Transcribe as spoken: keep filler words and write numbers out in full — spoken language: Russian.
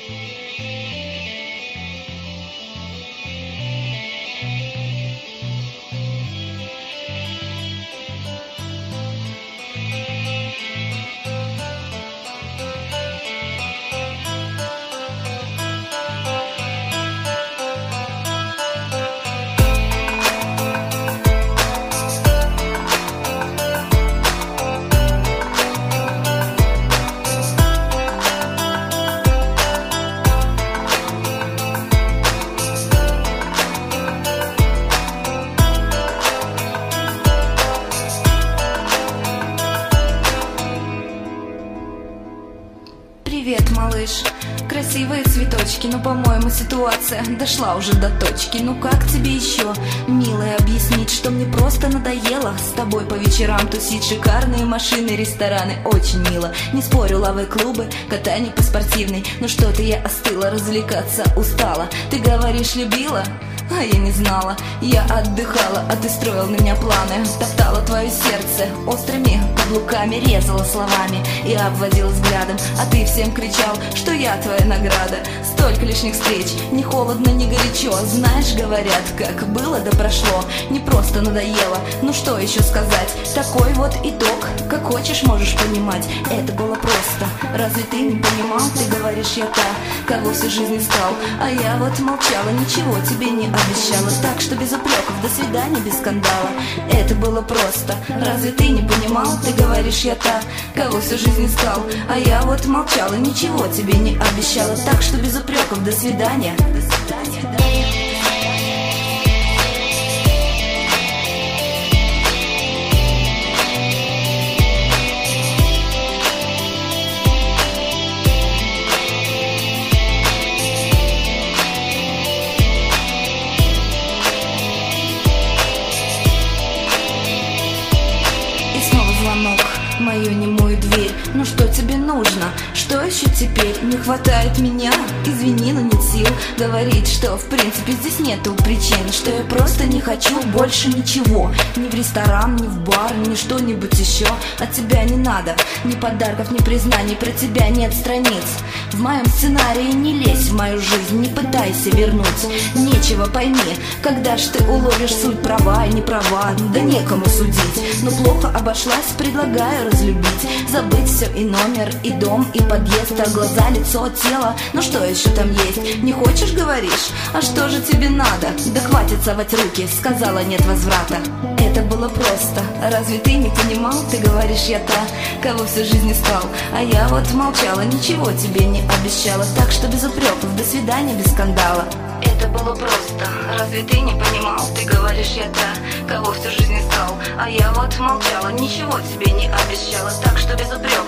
Привет, малыш. Красивые цветочки, но, по-моему, ситуация дошла уже до точки. Ну как тебе еще, милая, объяснить, что мне просто надоело с тобой по вечерам тусить? Шикарные машины, рестораны, очень мило. Не спорю, лавы, клубы, катание по спортивной. Но что-то я остыла, развлекаться устала. Ты говоришь, любила? А я не знала, я отдыхала, а ты строил на меня планы. Топтала твое сердце острыми каблуками, резала словами и обводила взглядом. А ты всем кричал, что я твоя награда. Столько лишних встреч, ни холодно, ни горячо. Знаешь, говорят, как было да прошло. Не просто надоело, ну что еще сказать? Такой вот итог, как хочешь можешь понимать. Это было просто, разве ты не понимал? Ты говоришь, я та, кого всю жизнь искал. А я вот молчала, ничего тебе не обещала. Так что без упреков, до свидания, без скандала. Это было просто, разве ты не понимал? Ты говоришь, я та, кого всю жизнь искал. А я вот молчала, ничего тебе не обещала. Так что без упреков, до свидания. До свидания. Звонок в мою немую дверь. Ну что тебе нужно? Что еще теперь? Не хватает меня? Извини, но нет сил говорить, что в принципе здесь нету причин. Что я просто не хочу больше ничего. Ни в ресторан, ни в бар, ни что-нибудь еще. От тебя не надо ни подарков, ни признаний. Про тебя нет страниц в моем сценарии. Не лезь в мою жизнь, не пытайся вернуть. Нечего, пойми, когда ж ты уловишь суть, права и не права. Да некому судить, но плохо обошлась. Предлагаю разлюбить, забыть все и номер, и дом, и подъезд. А глаза, лицо, тело, ну что еще там есть? Не хочешь, говоришь? А что же тебе надо? Да хватит совать руки, сказала нет возврата. Это было просто, разве ты не понимал? Ты говоришь, я та, кого всю жизнь искал. А я вот молчала, ничего тебе не обещала. Так что без упреков, до свидания, без скандала. Это было просто, разве ты не понимал? Ты говоришь, я та, кого всю жизнь искал. А я вот молчала, ничего тебе не обещала. Так что без упреков.